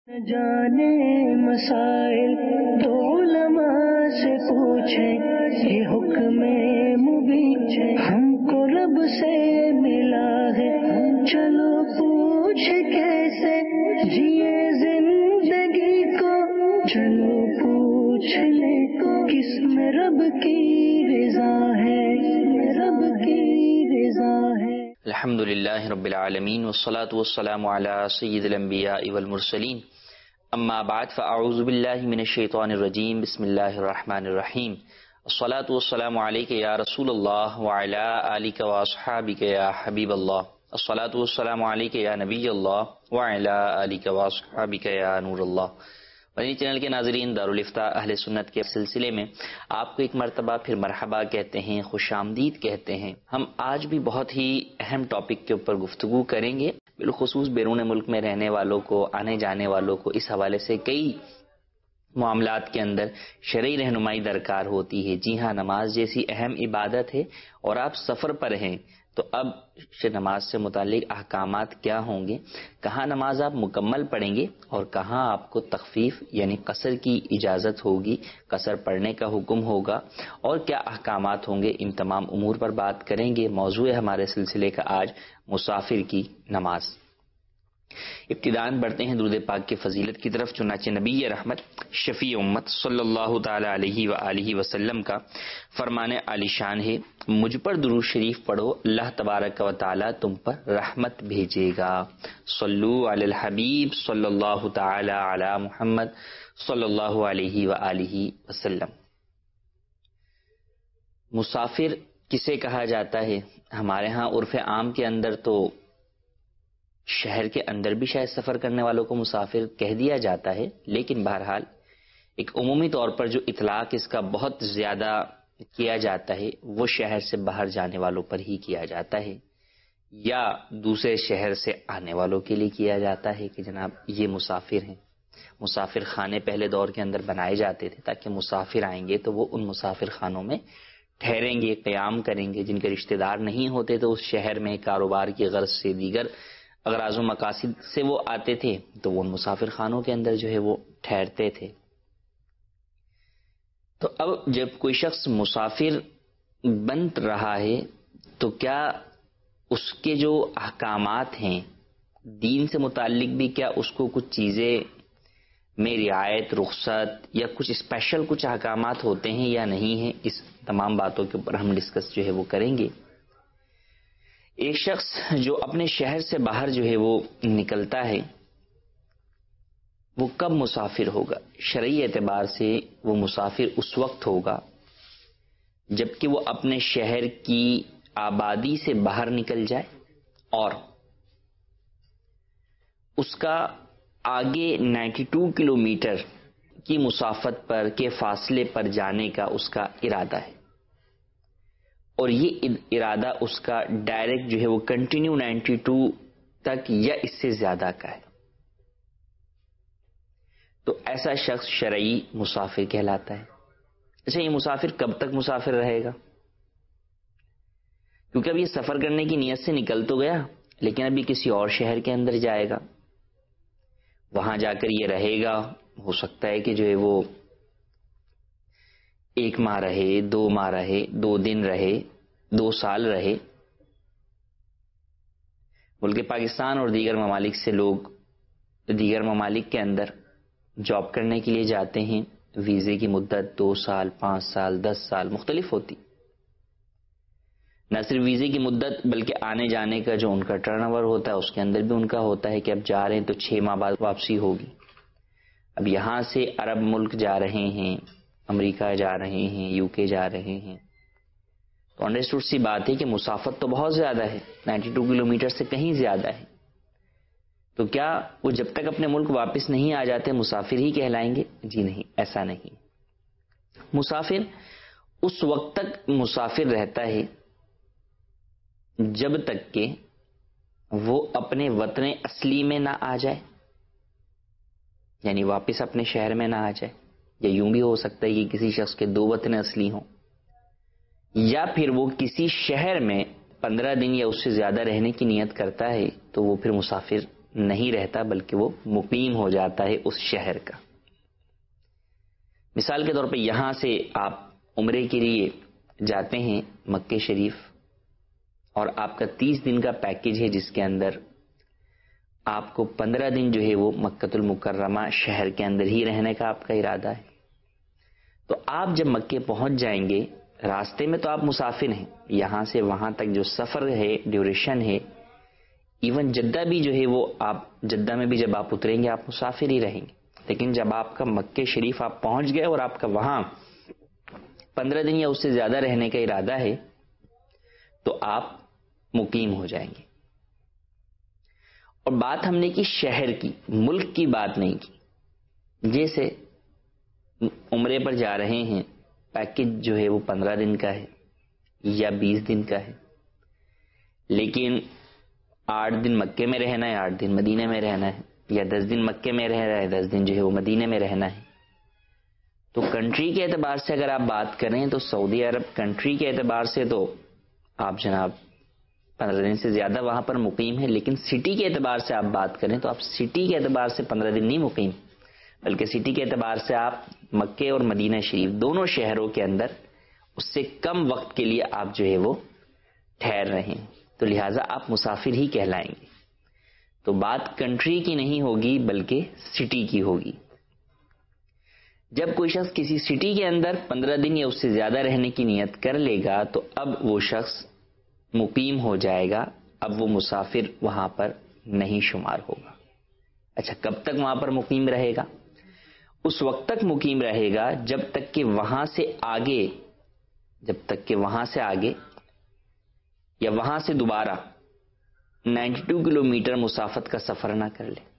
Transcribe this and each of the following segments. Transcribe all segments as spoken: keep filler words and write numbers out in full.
جانے مسائل تو علماء سے پوچھیں، یہ حکم مبین ہم کو رب سے ملا ہے، چلو پوچھ کیسے جیے زندگی کو، چلو پوچھ لے کس میں رب کی رضا ہے، رب کی رضا ہے۔ الحمد للہ رب العالمین والصلاة والسلام علی سید الانبیاء والمرسلین، اما بعد فاعوذ باللہ من الشیطان الرجیم، بسم اللہ الرحمن الرحیم، الصلاة والسلام علیک یا رسول اللہ وعلی آلک واصحابک یا حبیب اللہ، الصلاة والسلام علیک یا نبی اللہ وعلی آلک واصحابک یا نور اللہ۔ مدنی چینل کے ناظرین، دارالفتاء اہل سنت کے سلسلے میں آپ کو ایک مرتبہ پھر مرحبا کہتے ہیں، خوش آمدید کہتے ہیں۔ ہم آج بھی بہت ہی اہم ٹاپک کے اوپر گفتگو کریں گے، بالخصوص بیرون ملک میں رہنے والوں کو، آنے جانے والوں کو اس حوالے سے کئی معاملات کے اندر شرعی رہنمائی درکار ہوتی ہے۔ جی ہاں، نماز جیسی اہم عبادت ہے اور آپ سفر پر ہیں تو اب نماز سے متعلق احکامات کیا ہوں گے، کہاں نماز آپ مکمل پڑھیں گے اور کہاں آپ کو تخفیف یعنی قصر کی اجازت ہوگی، قصر پڑھنے کا حکم ہوگا اور کیا احکامات ہوں گے، ان تمام امور پر بات کریں گے۔ موضوع ہے ہمارے سلسلے کا آج مسافر کی نماز۔ ابتداً بڑھتے ہیں درود پاک کی فضیلت کی طرف۔ چنانچہ نبی رحمت شفیع امت صلی اللہ تعالی علیہ وآلہ وسلم کا فرمان عالی شان ہے، مجھ پر درود شریف پڑھو، اللہ تبارک و تعالی تم پر رحمت بھیجے گا۔ صلو علی الحبیب صلی اللہ تعالی علی محمد صلی اللہ علیہ وآلہ وسلم۔ مسافر کسے کہا جاتا ہے؟ ہمارے ہاں عرف عام کے اندر تو شہر کے اندر بھی شاید سفر کرنے والوں کو مسافر کہہ دیا جاتا ہے، لیکن بہرحال ایک عمومی طور پر جو اطلاق اس کا بہت زیادہ کیا جاتا ہے وہ شہر سے باہر جانے والوں پر ہی کیا جاتا ہے، یا دوسرے شہر سے آنے والوں کے لیے کیا جاتا ہے کہ جناب یہ مسافر ہیں۔ مسافر خانے پہلے دور کے اندر بنائے جاتے تھے تاکہ مسافر آئیں گے تو وہ ان مسافر خانوں میں ٹھہریں گے، قیام کریں گے۔ جن کے رشتہ دار نہیں ہوتے تو اس شہر میں کاروبار کی غرض سے، دیگر اغراض و مقاصد سے وہ آتے تھے تو وہ ان مسافر خانوں کے اندر جو ہے وہ ٹھہرتے تھے۔ تو اب جب کوئی شخص مسافر بن رہا ہے تو کیا اس کے جو احکامات ہیں دین سے متعلق بھی، کیا اس کو کچھ چیزیں میں رعایت، رخصت یا کچھ اسپیشل کچھ احکامات ہوتے ہیں یا نہیں ہیں؟ اس تمام باتوں کے اوپر ہم ڈسکس جو ہے وہ کریں گے۔ ایک شخص جو اپنے شہر سے باہر جو ہے وہ نکلتا ہے وہ کب مسافر ہوگا؟ شرعی اعتبار سے وہ مسافر اس وقت ہوگا جبکہ وہ اپنے شہر کی آبادی سے باہر نکل جائے اور اس کا آگے نائنٹی ٹو کلومیٹر کی مسافت پر کے فاصلے پر جانے کا اس کا ارادہ ہے، اور یہ ارادہ اس کا ڈائریکٹ جو ہے وہ کنٹینیو نائنٹی ٹو تک یا اس سے زیادہ کا ہے، تو ایسا شخص شرعی مسافر کہلاتا ہے۔ اچھا، یہ مسافر کب تک مسافر رہے گا؟ کیونکہ اب یہ سفر کرنے کی نیت سے نکل تو گیا لیکن ابھی کسی اور شہر کے اندر جائے گا، وہاں جا کر یہ رہے گا، ہو سکتا ہے کہ جو ہے وہ ایک ماہ رہے، دو ماہ رہے، دو دن رہے، دو سال رہے۔ ملک پاکستان اور دیگر ممالک سے لوگ دیگر ممالک کے اندر جاب کرنے کے لیے جاتے ہیں، ویزے کی مدت دو سال، پانچ سال، دس سال مختلف ہوتی۔ نہ صرف ویزے کی مدت بلکہ آنے جانے کا جو ان کا ٹرن اوور ہوتا ہے اس کے اندر بھی ان کا ہوتا ہے کہ اب جا رہے ہیں تو چھ ماہ بعد واپسی ہوگی۔ اب یہاں سے عرب ملک جا رہے ہیں، امریکہ جا رہے ہیں، یو کے جا رہے ہیں، تو انڈرسٹوڈ سی بات ہے کہ مسافت تو بہت زیادہ ہے، نائنٹی ٹو کلومیٹر سے کہیں زیادہ ہے، تو کیا وہ جب تک اپنے ملک واپس نہیں آ جاتے مسافر ہی کہلائیں گے؟ جی نہیں، ایسا نہیں۔ مسافر اس وقت تک مسافر رہتا ہے جب تک کہ وہ اپنے وطن اصلی میں نہ آ جائے، یعنی واپس اپنے شہر میں نہ آ جائے، یا یوں بھی ہو سکتا ہے کہ کسی شخص کے دو وطن اصلی ہوں، یا پھر وہ کسی شہر میں پندرہ دن یا اس سے زیادہ رہنے کی نیت کرتا ہے تو وہ پھر مسافر نہیں رہتا بلکہ وہ مقیم ہو جاتا ہے اس شہر کا. مثال کے طور پہ یہاں سے آپ عمرے کے لیے جاتے ہیں مکہ شریف اور آپ کا تیس دن کا پیکج ہے جس کے اندر آپ کو پندرہ دن جو ہے وہ مکۃ المکرمہ شہر کے اندر ہی رہنے کا آپ کا ارادہ ہے. تو آپ جب مکے پہنچ جائیں گے راستے میں تو آپ مسافر ہیں, یہاں سے وہاں تک جو سفر ہے ڈیوریشن ہے, ایون جدہ بھی جو ہے وہ آپ جدہ میں بھی جب آپ اتریں گے آپ مسافر ہی رہیں گے. لیکن جب آپ کا مکہ شریف آپ پہنچ گئے اور آپ کا وہاں پندرہ دن یا اس سے زیادہ رہنے کا ارادہ ہے تو آپ مقیم ہو جائیں گے. اور بات ہم نے کی شہر کی, ملک کی بات نہیں کی. جیسے عمرے پر جا رہے ہیں, پیکج جو ہے وہ پندرہ دن کا ہے یا بیس دن کا ہے, لیکن آٹھ دن مکے میں رہنا ہے, آٹھ دن مدینے میں رہنا ہے, یا دس دن مکے میں رہ رہا ہے, دس دن جو ہے وہ مدینے میں رہنا ہے. تو کنٹری کے اعتبار سے اگر آپ بات کریں تو سعودی عرب کنٹری کے اعتبار سے تو آپ جناب پندرہ دن سے زیادہ وہاں پر مقیم ہے, لیکن سٹی کے اعتبار سے آپ بات کریں تو آپ سٹی کے اعتبار سے پندرہ دن نہیں مقیم, بلکہ سٹی کے اعتبار سے آپ مکے اور مدینہ شریف دونوں شہروں کے اندر اس سے کم وقت کے لیے آپ جو ہے وہ ٹھہر رہے ہیں. تو لہٰذا آپ مسافر ہی کہلائیں گے. تو بات کنٹری کی نہیں ہوگی بلکہ سٹی کی ہوگی. جب کوئی شخص کسی سٹی کے اندر پندرہ دن یا اس سے زیادہ رہنے کی نیت کر لے گا تو اب وہ شخص مقیم ہو جائے گا, اب وہ مسافر وہاں پر نہیں شمار ہوگا. اچھا, کب تک وہاں پر مقیم رہے گا؟ اس وقت تک مقیم رہے گا جب تک کہ وہاں سے آگے جب تک کہ وہاں سے آگے یا وہاں سے دوبارہ نائنٹی ٹو کلو میٹر مسافت کا سفر نہ کر لے.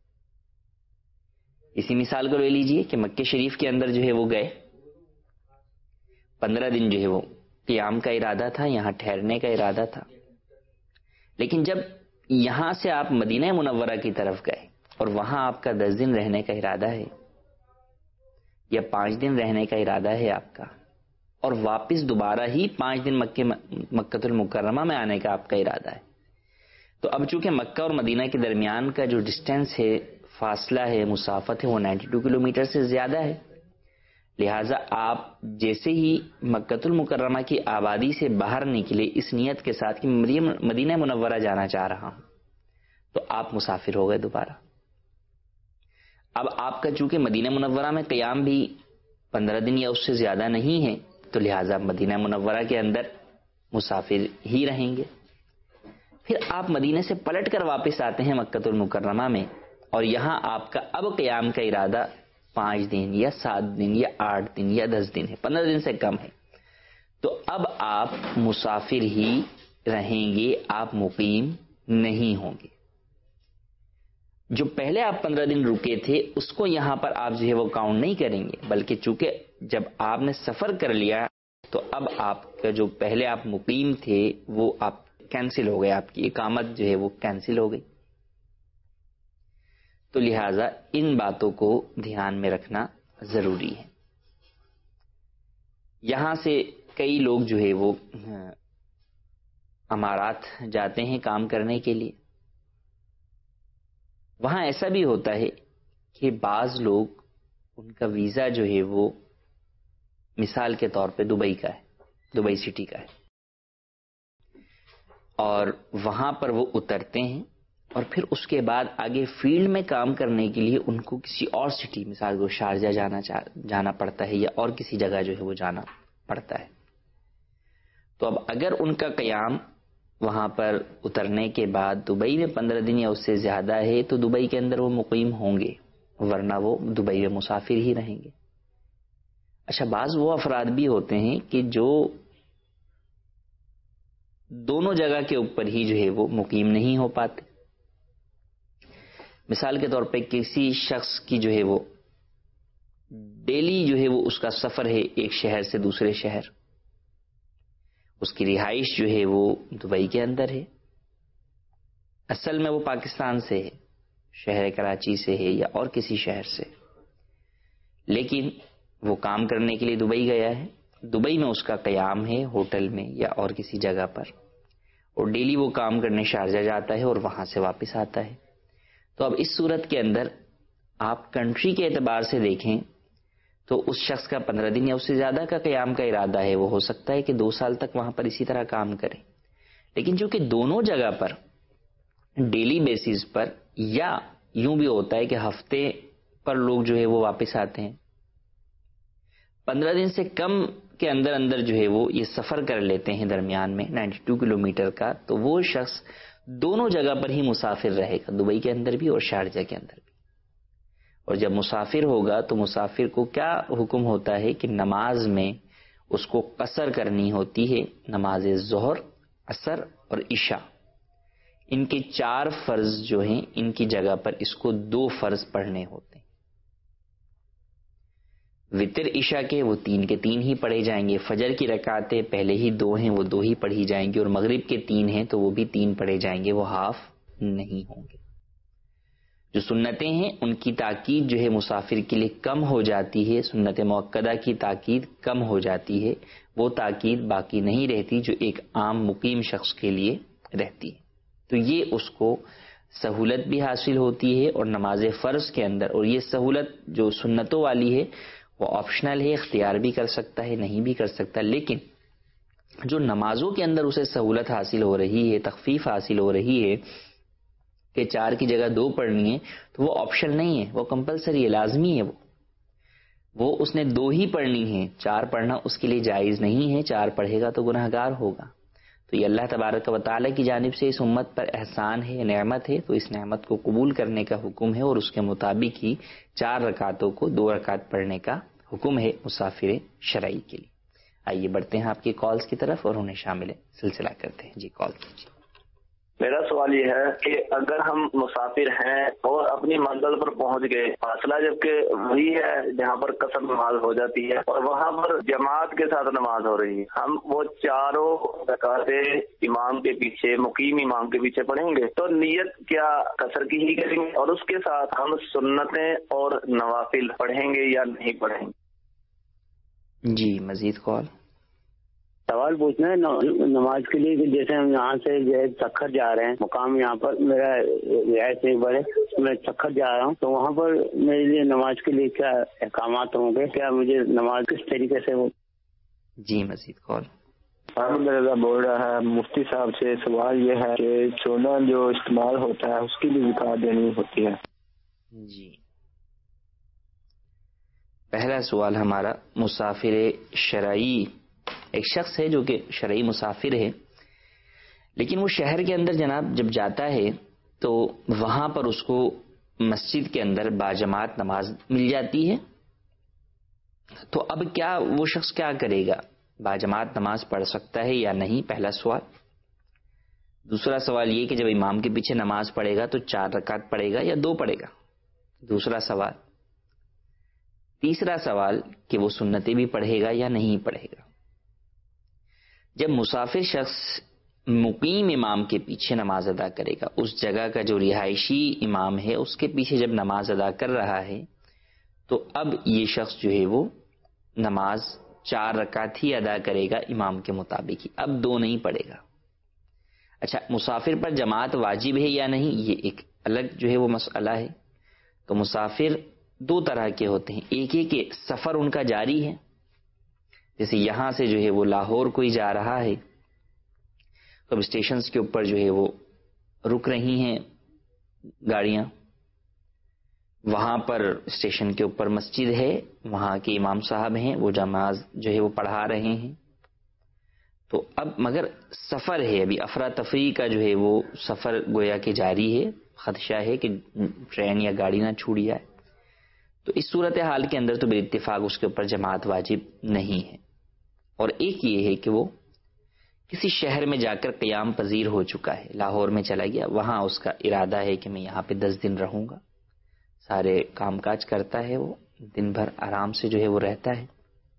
اسی مثال کو لے لیجئے کہ مکہ شریف کے اندر جو ہے وہ گئے, پندرہ دن جو ہے وہ قیام کا ارادہ تھا, یہاں ٹھہرنے کا ارادہ تھا, لیکن جب یہاں سے آپ مدینہ منورہ کی طرف گئے اور وہاں آپ کا دس دن رہنے کا ارادہ ہے یا پانچ دن رہنے کا ارادہ ہے آپ کا, اور واپس دوبارہ ہی پانچ دن مکہ مکۃ المکرمہ میں آنے کا آپ کا ارادہ ہے, تو اب چونکہ مکہ اور مدینہ کے درمیان کا جو ڈسٹینس ہے, فاصلہ ہے, مسافت ہے, وہ نائنٹی ٹو کلو میٹر سے زیادہ ہے. لہٰذا آپ جیسے ہی مکۃ المکرمہ کی آبادی سے باہر نکلے اس نیت کے ساتھ کہ مدینہ منورہ جانا چاہ رہا ہوں, تو آپ مسافر ہو گئے دوبارہ. اب آپ کا چونکہ مدینہ منورہ میں قیام بھی پندرہ دن یا اس سے زیادہ نہیں ہے, تو لہٰذا مدینہ منورہ کے اندر مسافر ہی رہیں گے. پھر آپ مدینہ سے پلٹ کر واپس آتے ہیں مکۃ المکرمہ میں, اور یہاں آپ کا اب قیام کا ارادہ پانچ دن یا سات دن یا آٹھ دن یا دس دن ہے, پندرہ دن سے کم ہے. تو اب آپ مسافر ہی رہیں گے, آپ مقیم نہیں ہوں گے. جو پہلے آپ پندرہ دن رکے تھے اس کو یہاں پر آپ جو ہے وہ کاؤنٹ نہیں کریں گے, بلکہ چونکہ جب آپ نے سفر کر لیا تو اب آپ کا جو پہلے آپ مقیم تھے وہ آپ کینسل ہو گئے, آپ کی اقامت جو ہے وہ کینسل ہو گئی. تو لہٰذا ان باتوں کو دھیان میں رکھنا ضروری ہے. یہاں سے کئی لوگ جو ہے وہ امارات جاتے ہیں کام کرنے کے لیے. وہاں ایسا بھی ہوتا ہے کہ بعض لوگ ان کا ویزا جو ہے وہ مثال کے طور پہ دبئی کا ہے, دبئی سٹی کا ہے, اور وہاں پر وہ اترتے ہیں اور پھر اس کے بعد آگے فیلڈ میں کام کرنے کے لیے ان کو کسی اور سٹی, مثال کو شارجہ جانا جانا پڑتا ہے یا اور کسی جگہ جو ہے وہ جانا پڑتا ہے. تو اب اگر ان کا قیام وہاں پر اترنے کے بعد دبئی میں پندرہ دن یا اس سے زیادہ ہے تو دبئی کے اندر وہ مقیم ہوں گے, ورنہ وہ دبئی میں مسافر ہی رہیں گے. اچھا, بعض وہ افراد بھی ہوتے ہیں کہ جو دونوں جگہ کے اوپر ہی جو ہے وہ مقیم نہیں ہو پاتے. مثال کے طور پہ کسی شخص کی جو ہے وہ ڈیلی جو ہے وہ اس کا سفر ہے ایک شہر سے دوسرے شہر, اس کی رہائش جو ہے وہ دبئی کے اندر ہے, اصل میں وہ پاکستان سے ہے, شہر کراچی سے ہے یا اور کسی شہر سے, لیکن وہ کام کرنے کے لیے دبئی گیا ہے. دبئی میں اس کا قیام ہے ہوٹل میں یا اور کسی جگہ پر, اور ڈیلی وہ کام کرنے شارجہ جاتا ہے اور وہاں سے واپس آتا ہے. تو اب اس صورت کے اندر آپ کنٹری کے اعتبار سے دیکھیں تو اس شخص کا پندرہ دن یا اس سے زیادہ کا قیام کا ارادہ ہے، وہ ہو سکتا ہے کہ دو سال تک وہاں پر اسی طرح کام کرے. لیکن چونکہ دونوں جگہ پر ڈیلی بیسس پر یا یوں بھی ہوتا ہے کہ ہفتے پر لوگ جو ہے وہ واپس آتے ہیں، پندرہ دن سے کم کے اندر اندر جو ہے وہ یہ سفر کر لیتے ہیں درمیان میں نائنٹی ٹو کلو میٹر کا، تو وہ شخص دونوں جگہ پر ہی مسافر رہے گا، دبئی کے اندر بھی اور شارجہ کے اندر بھی. اور جب مسافر ہوگا تو مسافر کو کیا حکم ہوتا ہے کہ نماز میں اس کو قصر کرنی ہوتی ہے. نماز ظہر، عصر اور عشاء، ان کے چار فرض جو ہیں ان کی جگہ پر اس کو دو فرض پڑھنے ہوتے ہیں. وتر عشاء کے وہ تین کے تین ہی پڑھے جائیں گے، فجر کی رکعتیں پہلے ہی دو ہیں وہ دو ہی پڑھی جائیں گی، اور مغرب کے تین ہیں تو وہ بھی تین پڑھے جائیں گے، وہ ہاف نہیں ہوں گے. جو سنتیں ہیں ان کی تاکید جو ہے مسافر کے لیے کم ہو جاتی ہے، سنت مؤکدہ کی تاکید کم ہو جاتی ہے، وہ تاکید باقی نہیں رہتی جو ایک عام مقیم شخص کے لیے رہتی ہے. تو یہ اس کو سہولت بھی حاصل ہوتی ہے، اور نماز فرض کے اندر، اور یہ سہولت جو سنتوں والی ہے وہ آپشنل ہے، اختیار بھی کر سکتا ہے نہیں بھی کر سکتا. لیکن جو نمازوں کے اندر اسے سہولت حاصل ہو رہی ہے، تخفیف حاصل ہو رہی ہے کہ چار کی جگہ دو پڑھنی ہے، تو وہ آپشن نہیں ہے، وہ کمپلسری ہے، لازمی ہے. وہ وہ اس نے دو ہی پڑھنی ہے، چار پڑھنا اس کے لیے جائز نہیں ہے. چار پڑھے گا تو گناہ گار ہوگا. تو یہ اللہ تبارک و تعالیٰ کی جانب سے اس امت پر احسان ہے، نعمت ہے، تو اس نعمت کو قبول کرنے کا حکم ہے، اور اس کے مطابق ہی چار رکعتوں کو دو رکعت پڑھنے کا حکم ہے مسافر شرعی کے لیے. آئیے بڑھتے ہیں آپ کی کالز کی طرف اور انہیں شامل سلسلہ کرتے ہیں. جی کال کیجیے. میرا سوال یہ ہے کہ اگر ہم مسافر ہیں اور اپنی منزل پر پہنچ گئے، فاصلہ جبکہ وہی ہے جہاں پر قصر نماز ہو جاتی ہے اور وہاں پر جماعت کے ساتھ نماز ہو رہی ہے، ہم وہ چاروں رکعتیں امام کے پیچھے، مقیم امام کے پیچھے پڑھیں گے، تو نیت کیا قصر کی ہی کریں گے، اور اس کے ساتھ ہم سنتیں اور نوافل پڑھیں گے یا نہیں پڑھیں گے؟ جی مزید کال. سوال پوچھنا ہے نماز کے لیے کہ جیسے ہم یہاں سے جو ہے سکھر جا رہے ہیں، مقام یہاں پر میرا رہائش ایک بڑے، میں سکھر جا رہا ہوں، تو وہاں پر میرے لیے نماز کے لیے کیا احکامات ہوں گے، کیا مجھے نماز کس طریقے سے ہو؟ جی مزید کال. احمد رضا بول رہا ہے. مفتی صاحب سے سوال یہ ہے کہ سونا جو استعمال ہوتا ہے اس کی بھی زکات دینی ہوتی ہے؟ جی پہلا سوال ہمارا، مسافر شرعی ایک شخص ہے جو کہ شرعی مسافر ہے، لیکن وہ شہر کے اندر جناب جب جاتا ہے تو وہاں پر اس کو مسجد کے اندر باجماعت نماز مل جاتی ہے. تو اب کیا وہ شخص کیا کرے گا، باجماعت نماز پڑھ سکتا ہے یا نہیں، پہلا سوال. دوسرا سوال یہ کہ جب امام کے پیچھے نماز پڑھے گا تو چار رکعت پڑھے گا یا دو پڑھے گا، دوسرا سوال. تیسرا سوال کہ وہ سنتیں بھی پڑھے گا یا نہیں پڑھے گا. جب مسافر شخص مقیم امام کے پیچھے نماز ادا کرے گا، اس جگہ کا جو رہائشی امام ہے اس کے پیچھے جب نماز ادا کر رہا ہے، تو اب یہ شخص جو ہے وہ نماز چار رکعت ہی ادا کرے گا امام کے مطابق ہی، اب دو نہیں پڑھے گا. اچھا، مسافر پر جماعت واجب ہے یا نہیں، یہ ایک الگ جو ہے وہ مسئلہ ہے. تو مسافر دو طرح کے ہوتے ہیں، ایک ہے کہ سفر ان کا جاری ہے، جیسے یہاں سے جو ہے وہ لاہور کوئی جا رہا ہے تو اب اسٹیشنز کے اوپر جو ہے وہ رک رہی ہیں گاڑیاں، وہاں پر اسٹیشن کے اوپر مسجد ہے، وہاں کے امام صاحب ہیں، وہ نماز جو ہے وہ پڑھا رہے ہیں. تو اب مگر سفر ہے، ابھی افراتفری کا جو ہے وہ سفر گویا کہ جاری ہے، خدشہ ہے کہ ٹرین یا گاڑی نہ چھوٹ جائے. تو اس صورتحال کے اندر تو بال اتفاق اس کے اوپر جماعت واجب نہیں ہے. اور ایک یہ ہے کہ وہ کسی شہر میں جا کر قیام پذیر ہو چکا ہے، لاہور میں چلا گیا، وہاں اس کا ارادہ ہے کہ میں یہاں پہ دس دن رہوں گا، سارے کام کاج کرتا ہے، وہ دن بھر آرام سے جو ہے وہ رہتا ہے،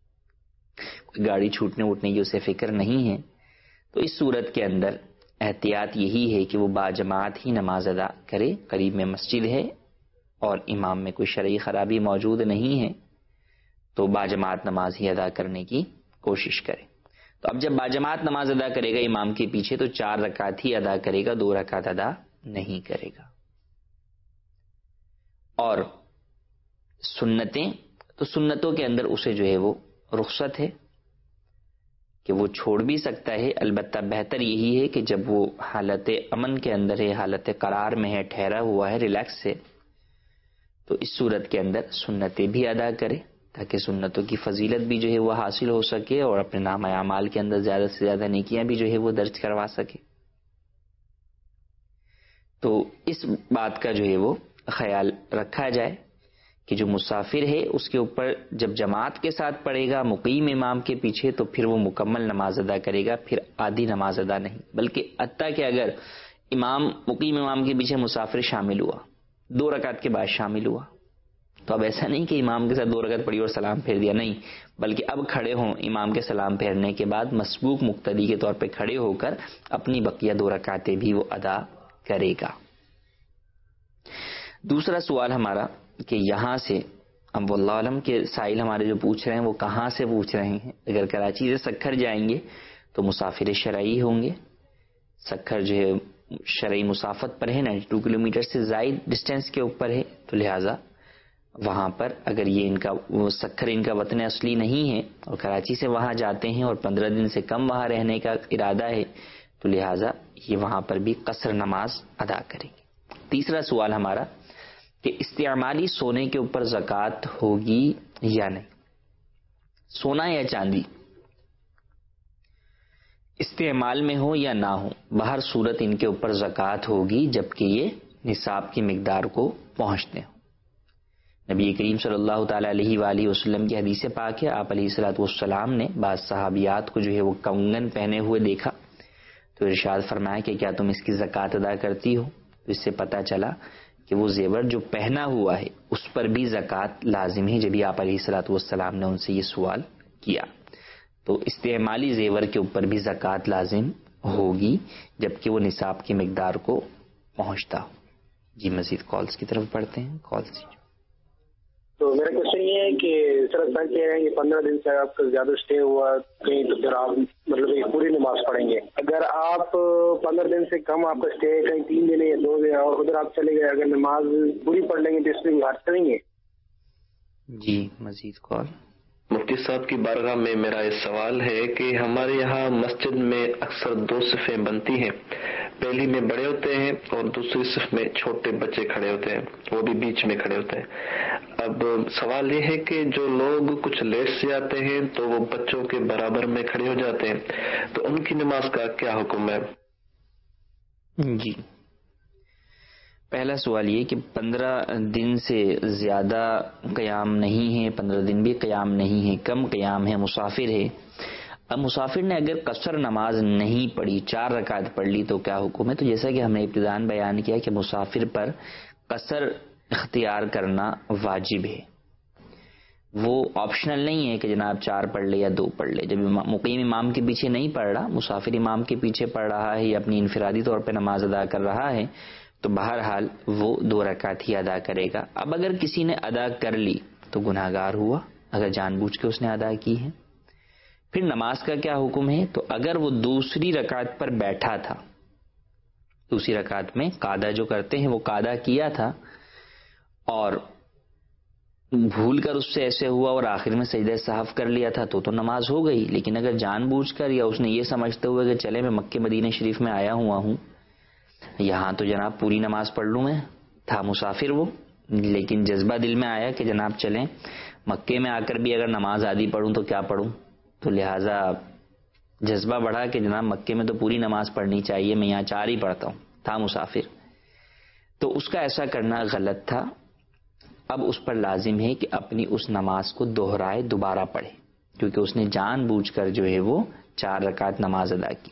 کوئی گاڑی چھوٹنے ووٹنے کی اسے فکر نہیں ہے. تو اس صورت کے اندر احتیاط یہی ہے کہ وہ باجماعت ہی نماز ادا کرے، قریب میں مسجد ہے اور امام میں کوئی شرعی خرابی موجود نہیں ہے تو باجماعت نماز ہی ادا کرنے کی کوشش کرے. تو اب جب باجماعت نماز ادا کرے گا امام کے پیچھے تو چار رکعت ہی ادا کرے گا، دو رکعت ادا نہیں کرے گا. اور سنتیں، تو سنتوں کے اندر اسے جو ہے وہ رخصت ہے کہ وہ چھوڑ بھی سکتا ہے، البتہ بہتر یہی ہے کہ جب وہ حالت امن کے اندر ہے، حالت قرار میں ہے، ٹھہرا ہوا ہے، ریلیکس ہے، تو اس صورت کے اندر سنتیں بھی ادا کرے تاکہ سنتوں کی فضیلت بھی جو ہے وہ حاصل ہو سکے اور اپنے نامہ اعمال کے اندر زیادہ سے زیادہ نیکیاں بھی جو ہے وہ درج کروا سکے۔ تو اس بات کا جو ہے وہ خیال رکھا جائے کہ جو مسافر ہے اس کے اوپر جب جماعت کے ساتھ پڑھے گا مقیم امام کے پیچھے تو پھر وہ مکمل نماز ادا کرے گا، پھر آدھی نماز ادا نہیں، بلکہ حتیٰ کہ اگر امام مقیم امام کے پیچھے مسافر شامل ہوا، دو رکعت کے بعد شامل ہوا، تو اب ایسا نہیں کہ امام کے ساتھ دو رکعت پڑھی اور سلام پھیر دیا، نہیں، بلکہ اب کھڑے ہوں امام کے سلام پھیرنے کے بعد مسبوق مقتدی کے طور پہ کھڑے ہو کر اپنی بقیہ دو رکعتیں بھی وہ ادا کرے گا۔ دوسرا سوال ہمارا کہ یہاں سے اب واللہ علم کے سائل ہمارے جو پوچھ رہے ہیں وہ کہاں سے پوچھ رہے ہیں، اگر کراچی سے سکھر جائیں گے تو مسافر شرعی ہوں گے، سکھر جو ہے شرعی مسافت پر ہے، نائنٹی ٹو کلو میٹر سے زائد ڈسٹینس کے اوپر ہے، تو لہٰذا وہاں پر اگر یہ ان کا سکھر ان کا وطن اصلی نہیں ہے اور کراچی سے وہاں جاتے ہیں اور پندرہ دن سے کم وہاں رہنے کا ارادہ ہے تو لہٰذا یہ وہاں پر بھی قصر نماز ادا کریں گے۔ تیسرا سوال ہمارا کہ استعمالی سونے کے اوپر زکوٰۃ ہوگی یا نہیں، سونا یا چاندی استعمال میں ہو یا نہ ہو، بہر صورت ان کے اوپر زکوٰۃ ہوگی جبکہ یہ نصاب کی مقدار کو پہنچتے ہوں۔ نبی کریم صلی اللہ تعالی علیہ وآلہ وسلم کی حدیث پاک ہے، آپ علیہ الصلوۃ والسلام نے بعض صحابیات کو جو ہے وہ کنگن پہنے ہوئے دیکھا تو ارشاد فرمایا کہ کیا تم اس کی زکوٰۃ ادا کرتی ہو؟ تو اس سے پتہ چلا کہ وہ زیور جو پہنا ہوا ہے اس پر بھی زکوٰۃ لازم ہے، جبھی آپ علیہ الصلوۃ والسلام نے ان سے یہ سوال کیا۔ تو استعمالی زیور کے اوپر بھی زکوٰۃ لازم ہوگی جبکہ وہ نصاب کی مقدار کو پہنچتا ہو۔ جی مزید کالز کی طرف بڑھتے ہیں، کالز۔ تو میرا کوشچن یہ ہے کہ سر بینک کہہ رہے ہیں کہ پندرہ دن سے آپ کا زیادہ اسٹے ہوا کہیں تو پھر آپ مطلب ایک پوری نماز پڑھیں گے، اگر آپ پندرہ دن سے کم آپ کا اسٹے ہے کہیں تین دن یا دو دن اور ادھر آپ چلے گئے، اگر نماز پوری پڑھ لیں گے تو اس میں گھر چلیں گے؟ جی مزید کال۔ مفتی صاحب کی بارگاہ میں میرا یہ سوال ہے کہ ہمارے یہاں مسجد میں اکثر دو صفیں بنتی ہیں، پہلی میں بڑے ہوتے ہیں اور دوسری صف میں چھوٹے بچے کھڑے ہوتے ہیں، وہ بھی بیچ میں کھڑے ہوتے ہیں۔ اب سوال یہ ہے کہ جو لوگ کچھ لیٹ سے آتے ہیں تو وہ بچوں کے برابر میں کھڑے ہو جاتے ہیں، تو ان کی نماز کا کیا حکم ہے؟ جی پہلا سوال یہ کہ پندرہ دن سے زیادہ قیام نہیں ہے، پندرہ دن بھی قیام نہیں ہے، کم قیام ہے، مسافر ہے۔ اب مسافر نے اگر قصر نماز نہیں پڑھی، چار رکعت پڑھ لی تو کیا حکم ہے؟ تو جیسا کہ ہم نے ابتداءً بیان کیا کہ مسافر پر قصر اختیار کرنا واجب ہے، وہ آپشنل نہیں ہے کہ جناب چار پڑھ لے یا دو پڑھ لے۔ جب مقیم امام کے پیچھے نہیں پڑھ رہا، مسافر امام کے پیچھے پڑھ رہا ہے یا اپنی انفرادی طور پہ نماز ادا کر رہا ہے تو بہرحال وہ دو رکعت ہی ادا کرے گا۔ اب اگر کسی نے ادا کر لی تو گناہ گار ہوا اگر جان بوجھ کے اس نے ادا کی ہے۔ پھر نماز کا کیا حکم ہے؟ تو اگر وہ دوسری رکعت پر بیٹھا تھا، دوسری رکعت میں قعدہ جو کرتے ہیں وہ قعدہ کیا تھا اور بھول کر اس سے ایسے ہوا اور آخر میں سجدہ سہو کر لیا تھا تو تو نماز ہو گئی، لیکن اگر جان بوجھ کر یا اس نے یہ سمجھتے ہوئے کہ چلے میں مکہ مدینہ شریف میں آیا ہوا ہوں، یہاں تو جناب پوری نماز پڑھ لوں، میں تھا مسافر وہ، لیکن جذبہ دل میں آیا کہ جناب چلیں مکے میں آ کر بھی اگر نماز آدھی پڑھوں تو کیا پڑھوں، تو لہٰذا جذبہ بڑھا کہ جناب مکے میں تو پوری نماز پڑھنی چاہیے، میں یہاں چار ہی پڑھتا ہوں، تھا مسافر، تو اس کا ایسا کرنا غلط تھا۔ اب اس پر لازم ہے کہ اپنی اس نماز کو دوہرائے، دوبارہ پڑھے، کیونکہ اس نے جان بوجھ کر جو ہے وہ چار رکعت نماز ادا کی۔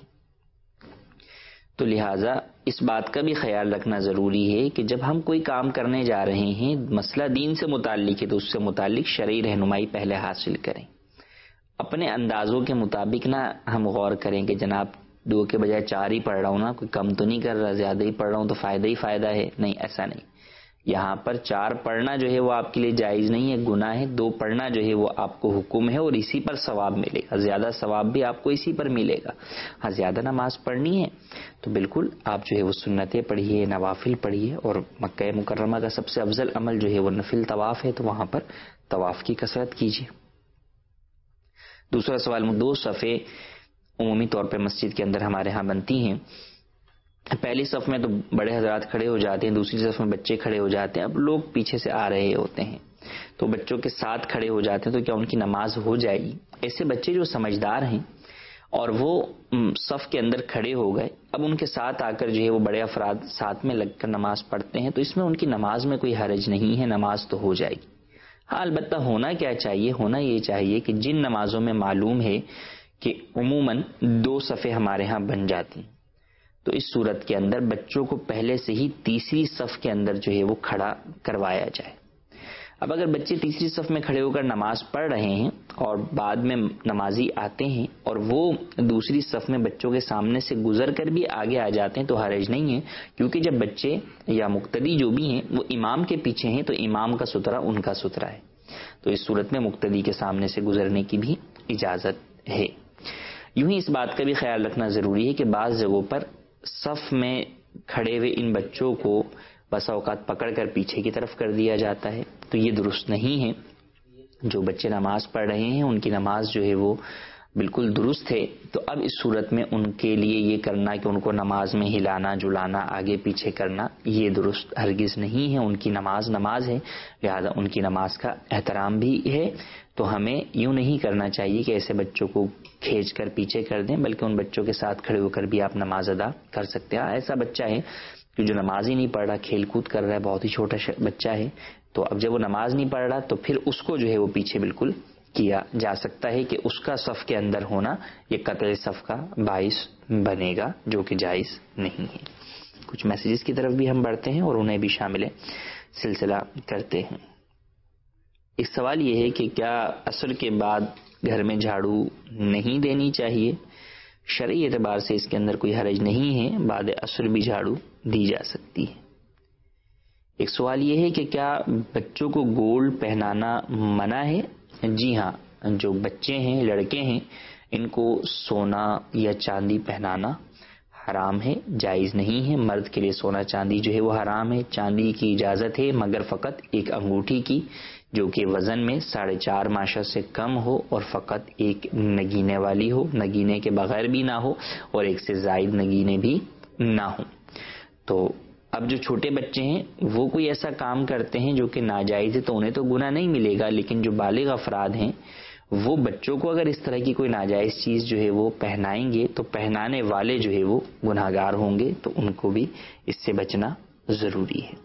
تو لہٰذا اس بات کا بھی خیال رکھنا ضروری ہے کہ جب ہم کوئی کام کرنے جا رہے ہیں، مسئلہ دین سے متعلق ہے تو اس سے متعلق شرعی رہنمائی پہلے حاصل کریں، اپنے اندازوں کے مطابق نہ ہم غور کریں کہ جناب دو کے بجائے چار ہی پڑھ رہا ہوں نا، کوئی کم تو نہیں کر رہا، زیادہ ہی پڑھ رہا ہوں تو فائدہ ہی فائدہ ہے، نہیں، ایسا نہیں۔ یہاں پر چار پڑھنا جو ہے وہ آپ کے لیے جائز نہیں ہے، گناہ ہے. دو پڑھنا جو ہے وہ آپ کو حکم ہے اور اسی پر ثواب ملے گا، زیادہ ثواب بھی آپ کو اسی پر ملے گا. ہاں زیادہ نماز پڑھنی ہے تو بالکل آپ جو ہے وہ سنتیں پڑھیے، نوافل پڑھیے، اور مکہ مکرمہ کا سب سے افضل عمل جو ہے وہ نفل طواف ہے، تو وہاں پر طواف کی کثرت کیجیے. دوسرا سوال، دو صفیں عمومی طور پہ مسجد کے اندر ہمارے ہاں بنتی ہیں. پہلی صف میں تو بڑے حضرات کھڑے ہو جاتے ہیں، دوسری صف میں بچے کھڑے ہو جاتے ہیں. اب لوگ پیچھے سے آ رہے ہوتے ہیں تو بچوں کے ساتھ کھڑے ہو جاتے ہیں، تو کیا ان کی نماز ہو جائے گی؟ ایسے بچے جو سمجھدار ہیں اور وہ صف کے اندر کھڑے ہو گئے، اب ان کے ساتھ آ کر جو ہے وہ بڑے افراد ساتھ میں لگ کر نماز پڑھتے ہیں، تو اس میں ان کی نماز میں کوئی حرج نہیں ہے، نماز تو ہو جائے گی. ہاں البتہ ہونا کیا چاہیے؟ ہونا یہ چاہیے کہ جن نمازوں میں معلوم ہے کہ عموماً دو صفیں ہمارے ہاں بن جاتی ہیں، تو اس صورت کے اندر بچوں کو پہلے سے ہی تیسری صف کے اندر جو ہے وہ کھڑا کروایا جائے. اب اگر بچے تیسری صف میں کھڑے ہو کر نماز پڑھ رہے ہیں اور بعد میں نمازی آتے ہیں اور وہ دوسری صف میں بچوں کے سامنے سے گزر کر بھی آگے آ جاتے ہیں تو حرج نہیں ہے، کیونکہ جب بچے یا مقتدی جو بھی ہیں وہ امام کے پیچھے ہیں تو امام کا سترہ ان کا سترہ ہے، تو اس صورت میں مقتدی کے سامنے سے گزرنے کی بھی اجازت ہے. یوں ہی اس بات کا بھی خیال رکھنا ضروری ہے کہ بعض جگہوں پر صف میں کھڑے ہوئے ان بچوں کو بسا اوقات پکڑ کر پیچھے کی طرف کر دیا جاتا ہے، تو یہ درست نہیں ہے. جو بچے نماز پڑھ رہے ہیں ان کی نماز جو ہے وہ بالکل درست ہے، تو اب اس صورت میں ان کے لیے یہ کرنا کہ ان کو نماز میں ہلانا جلانا آگے پیچھے کرنا یہ درست ہرگز نہیں ہے. ان کی نماز نماز ہے، لہذا ان کی نماز کا احترام بھی ہے. تو ہمیں یوں نہیں کرنا چاہیے کہ ایسے بچوں کو کھینچ کر پیچھے کر دیں، بلکہ ان بچوں کے ساتھ کھڑے ہو کر بھی آپ نماز ادا کر سکتے ہیں. ایسا بچہ ہے کہ جو نماز ہی نہیں پڑھ رہا، کھیل کود کر رہا ہے، بہت ہی چھوٹا بچہ ہے، تو اب جب وہ نماز نہیں پڑھ رہا تو پھر اس کو جو ہے وہ پیچھے بالکل کیا جا سکتا ہے کہ اس کا صف کے اندر ہونا یہ قطع صف کا باعث بنے گا، جو کہ جائز نہیں ہے. کچھ میسیجز کی طرف بھی ہم بڑھتے ہیں اور انہیں بھی شامل سلسلہ کرتے ہیں. ایک سوال یہ ہے کہ کیا عصر کے بعد گھر میں جھاڑو نہیں دینی چاہیے؟ شرعی اعتبار سے اس کے اندر کوئی حرج نہیں ہے، بعد عصر بھی جھاڑو دی جا سکتی ہے. ایک سوال یہ ہے کہ کیا بچوں کو گولڈ پہنانا منع ہے؟ جی ہاں، جو بچے ہیں، لڑکے ہیں، ان کو سونا یا چاندی پہنانا حرام ہے، جائز نہیں ہے. مرد کے لیے سونا چاندی جو ہے وہ حرام ہے. چاندی کی اجازت ہے مگر فقط ایک انگوٹھی کی جو کہ وزن میں ساڑھے چار ماشا سے کم ہو اور فقط ایک نگینے والی ہو، نگینے کے بغیر بھی نہ ہو اور ایک سے زائد نگینے بھی نہ ہوں. تو اب جو چھوٹے بچے ہیں وہ کوئی ایسا کام کرتے ہیں جو کہ ناجائز ہے تو انہیں تو گناہ نہیں ملے گا، لیکن جو بالغ افراد ہیں وہ بچوں کو اگر اس طرح کی کوئی ناجائز چیز جو ہے وہ پہنائیں گے تو پہنانے والے جو ہے وہ گناہگار ہوں گے، تو ان کو بھی اس سے بچنا ضروری ہے.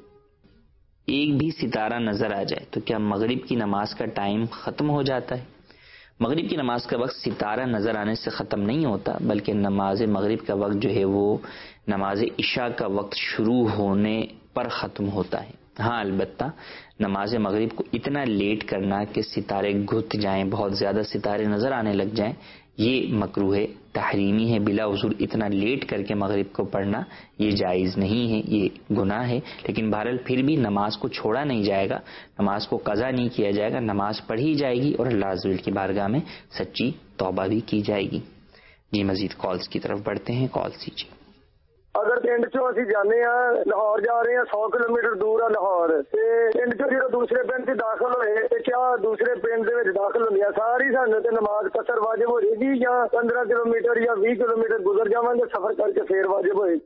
ایک بھی ستارہ نظر آ جائے تو کیا مغرب کی نماز کا ٹائم ختم ہو جاتا ہے؟ مغرب کی نماز کا وقت ستارہ نظر آنے سے ختم نہیں ہوتا، بلکہ نماز مغرب کا وقت جو ہے وہ نماز عشاء کا وقت شروع ہونے پر ختم ہوتا ہے. ہاں البتہ نماز مغرب کو اتنا لیٹ کرنا کہ ستارے گھت جائیں، بہت زیادہ ستارے نظر آنے لگ جائیں، یہ مکروہ تحریمی ہے. بلا عذر اتنا لیٹ کر کے مغرب کو پڑھنا یہ جائز نہیں ہے، یہ گناہ ہے. لیکن بہرحال پھر بھی نماز کو چھوڑا نہیں جائے گا، نماز کو قضا نہیں کیا جائے گا، نماز پڑھی جائے گی اور اللہ عز و جل کی بارگاہ میں سچی توبہ بھی کی جائے گی. جی مزید کالز کی طرف بڑھتے ہیں، کال کیجیے. اگر پنڈ چو اسی جانے ہیں لاہور جا رہے ہیں سو کلو میٹر دور ہے لاہور تے پنڈ چو جدو دوسرے پنڈ سے داخل ہوئے تے کیا دوسرے پنڈ دے وچ داخل ہوندیا ساری سانو تے نماز قصر واجب ہوئے گی یا پندرہ کلو میٹر یا بیس کلو میٹر گزر جاواں گے سفر کر کے پھر واجب ہوئے؟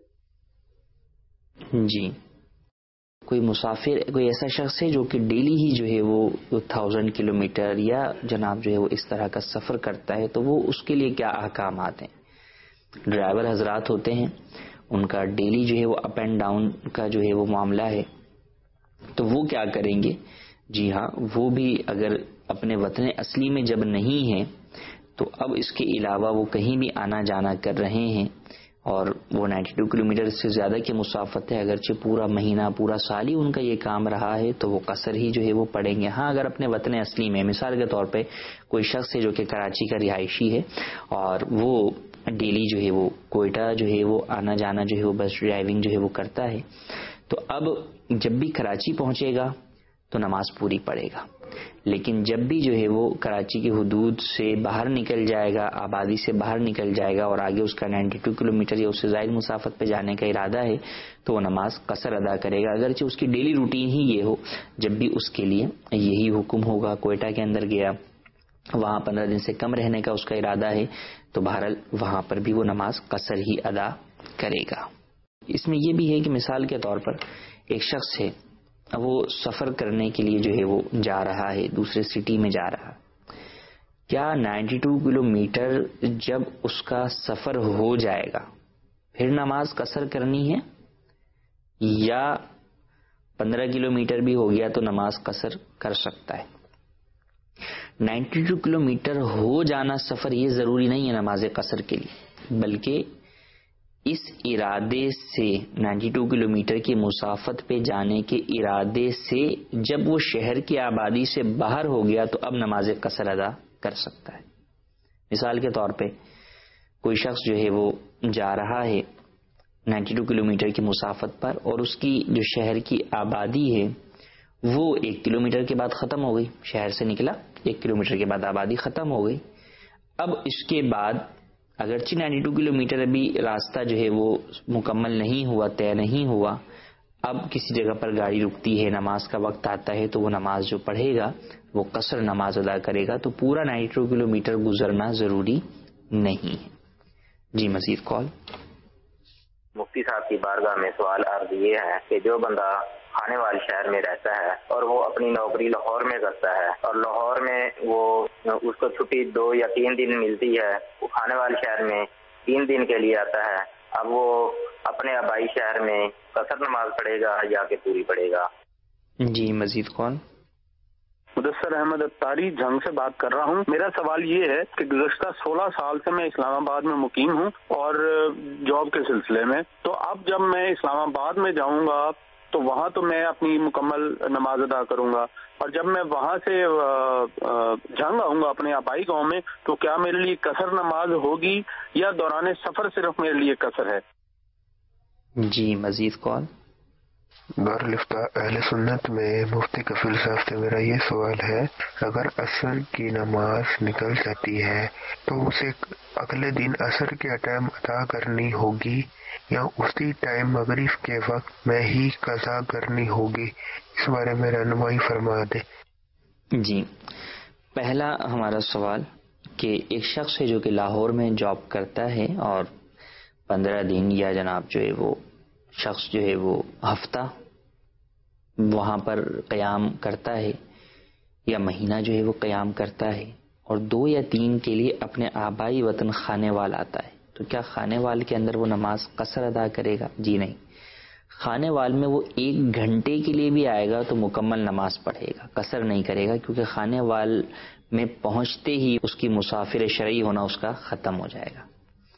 جی کوئی مسافر کوئی ایسا شخص ہے جو کہ ڈیلی ہی جو ہے وہ تھاؤزینڈ کلو میٹر یا جناب جو ہے وہ اس طرح کا سفر کرتا ہے تو وہ اس کے لیے کیا احکامات ہیں؟ ڈرائیور حضرات ہوتے ہیں، ان کا ڈیلی جو ہے وہ اپ اینڈ ڈاؤن کا جو ہے وہ معاملہ ہے، تو وہ کیا کریں گے؟ جی ہاں، وہ بھی اگر اپنے وطن اصلی میں جب نہیں ہیں تو اب اس کے علاوہ وہ کہیں بھی آنا جانا کر رہے ہیں اور وہ نائنٹی ٹو کلو میٹر سے زیادہ کی مسافت ہے، اگرچہ پورا مہینہ پورا سال ہی ان کا یہ کام رہا ہے تو وہ قصر ہی جو ہے وہ پڑیں گے. ہاں اگر اپنے وطن اصلی میں مثال کے طور پہ کوئی شخص ہے جو کہ کراچی کا رہائشی ہے اور وہ ڈیلی جو ہے وہ کوئٹہ جو ہے وہ آنا جانا جو ہے وہ بس ڈرائیونگ جو ہے وہ کرتا ہے تو اب جب بھی کراچی پہنچے گا تو نماز پوری پڑھے گا، لیکن جب بھی جو ہے وہ کراچی کی حدود سے باہر نکل جائے گا، آبادی سے باہر نکل جائے گا اور آگے اس کا نائنٹی ٹو کلو میٹر یا اس سے زائد مسافت پہ جانے کا ارادہ ہے تو وہ نماز قصر ادا کرے گا، اگرچہ اس کی ڈیلی روٹین ہی یہ ہو، جب بھی اس کے لیے یہی حکم ہوگا۔ کوئٹہ کے اندر گیا، وہاں پندرہ دن سے کم رہنے کا اس کا ارادہ ہے تو بہرحال وہاں پر بھی وہ نماز قصر ہی ادا کرے گا۔ اس میں یہ بھی ہے کہ مثال کے طور پر ایک شخص ہے، وہ سفر کرنے کے لیے جو ہے وہ جا رہا ہے، دوسرے سٹی میں جا رہا، کیا نائنٹی ٹو کلو میٹر جب اس کا سفر ہو جائے گا پھر نماز قصر کرنی ہے، یا پندرہ کلو میٹر بھی ہو گیا تو نماز قصر کر سکتا ہے؟ نائنٹی ٹو کلو میٹر ہو جانا سفر یہ ضروری نہیں ہے نماز قصر کے لیے، بلکہ اس ارادے سے نائنٹی ٹو کلو میٹر کی مسافت پہ جانے کے ارادے سے جب وہ شہر کی آبادی سے باہر ہو گیا تو اب نماز قصر ادا کر سکتا ہے۔ مثال کے طور پہ کوئی شخص جو ہے وہ جا رہا ہے نائنٹی ٹو کلو میٹر کی مسافت پر، اور اس کی جو شہر کی آبادی ہے وہ ایک کلو میٹر کے بعد ختم ہو گئی، شہر سے نکلا ایک کلو میٹر کے بعد آبادی ختم ہو گئی۔ اب اس کے بعد اگرچہ نائنٹی ٹو کلو میٹر ابھی راستہ جو ہے وہ مکمل نہیں ہوا، طے نہیں ہوا، اب کسی جگہ پر گاڑی رکتی ہے، نماز کا وقت آتا ہے تو وہ نماز جو پڑھے گا وہ قصر نماز ادا کرے گا، تو پورا نائنٹی ٹو کلو میٹر گزرنا ضروری نہیں ہے۔ جی مزید کال۔ مفتی صاحب کی بارگاہ میں سوال عرض یہ ہے کہ جو بندہ خانے وال شہر میں رہتا ہے اور وہ اپنی نوکری لاہور میں کرتا ہے اور لاہور میں وہ اس کو چھٹی دو یا تین دن ملتی ہے، وہ خانے وال شہر میں تین دن کے لیے آتا ہے، اب وہ اپنے آبائی شہر میں قصر نماز پڑھے گا یا کہ پوری پڑھے گا؟ جی مزید کون؟ مدثر احمد اتاری جھنگ سے بات کر رہا ہوں۔ میرا سوال یہ ہے کہ گزشتہ سولہ سال سے میں اسلام آباد میں مقیم ہوں اور جاب کے سلسلے میں، تو اب جب میں اسلام آباد میں جاؤں گا تو وہاں تو میں اپنی مکمل نماز ادا کروں گا، اور جب میں وہاں سے جھنگ آؤں گا اپنے آبائی گاؤں میں تو کیا میرے لیے قصر نماز ہوگی یا دوران سفر صرف میرے لیے قصر ہے؟ جی مزید کون؟ دارالفتہ اہل سنت میں مفتی کفیل صاحب سے میرا یہ سوال ہے، اگر عصر کی نماز نکل جاتی ہے تو اسے اگلے دن عصر کے ٹائم ادا کرنی ہوگی یا اسی ٹائم مغرب کے وقت میں ہی قضا کرنی ہوگی؟ اس بارے میں رہنمائی فرما دیں۔ جی، پہلا ہمارا سوال کہ ایک شخص ہے جو کہ لاہور میں جاب کرتا ہے اور پندرہ دن یا جناب جو ہے وہ شخص جو ہے وہ ہفتہ وہاں پر قیام کرتا ہے یا مہینہ جو ہے وہ قیام کرتا ہے اور دو یا تین کے لیے اپنے آبائی وطن خانے وال آتا ہے، تو کیا خانے وال کے اندر وہ نماز قصر ادا کرے گا؟ جی نہیں، خانے وال میں وہ ایک گھنٹے کے لیے بھی آئے گا تو مکمل نماز پڑھے گا، قصر نہیں کرے گا، کیونکہ خانے وال میں پہنچتے ہی اس کی مسافر شرعی ہونا اس کا ختم ہو جائے گا۔